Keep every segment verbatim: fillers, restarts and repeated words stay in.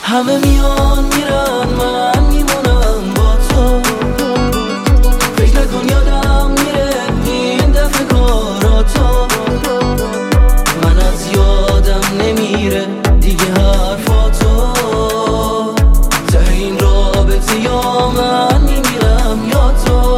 همه میان میرن من میمونم با تو. فکر نکن یادم میره این دفعه کاراتو. من از یادم نمیره دیگه حرفاتو. ته این رابطه یا من میمیرم یا تو.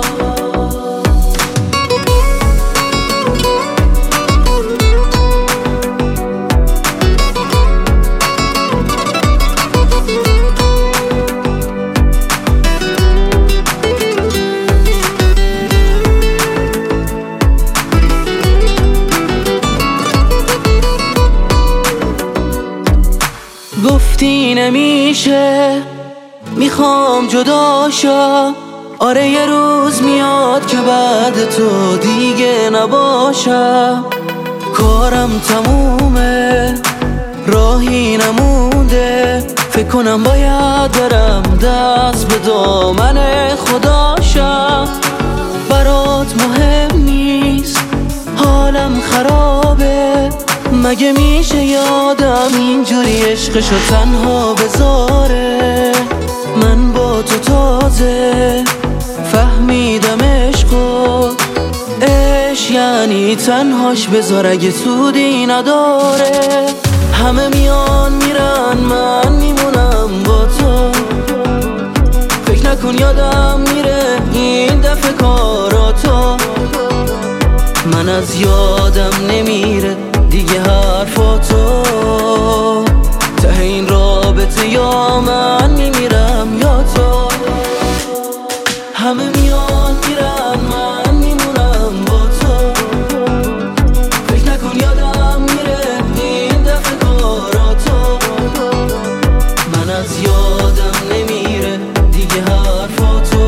گفتی نمیشه میخوام جدا شم. آره یه روز میاد که بعد تو دیگه نباشم. کارم تمومه راهی نمونده. فکر کنم باید برم دست به دامن خداشم. برات مهم نیست حالم خرابه. مگه میشه یادم اینجوری عشقشو تنها بذاره. من با تو تازه فهمیدم عشقو. عشق یعنی تنهاش بذار اگه سودی نداره. همه میان میرن من میمونم با تو. فکر نکن یادم میره این دفعه کاراتو. من از یادم نمیره دیگه حرفاتو. ته این رابطه یا من میمیرم یا تو. همه میان میرن من میمونم با تو. فکر نکن یادم میره این دفعه کاراتو. من از یادم نمیره دیگه حرفاتو.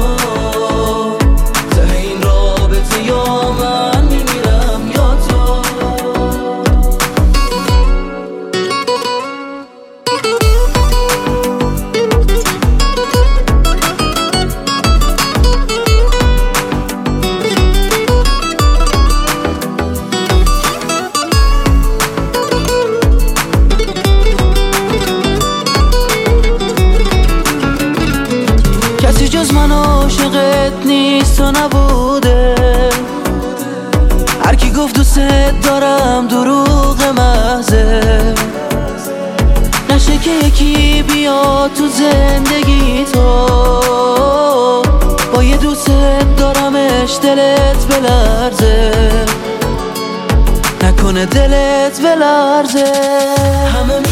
ته این رابطه یا من میمیرم یا تو. کسی جز من عاشقت نیست و نبوده. هر کی گفت دوست دارم دروغ محضه. نشه که یکی بیاد تو زندگی تو. با یه دوست دارمش دلت بلرزه. نکنه دلت بلرزه. همه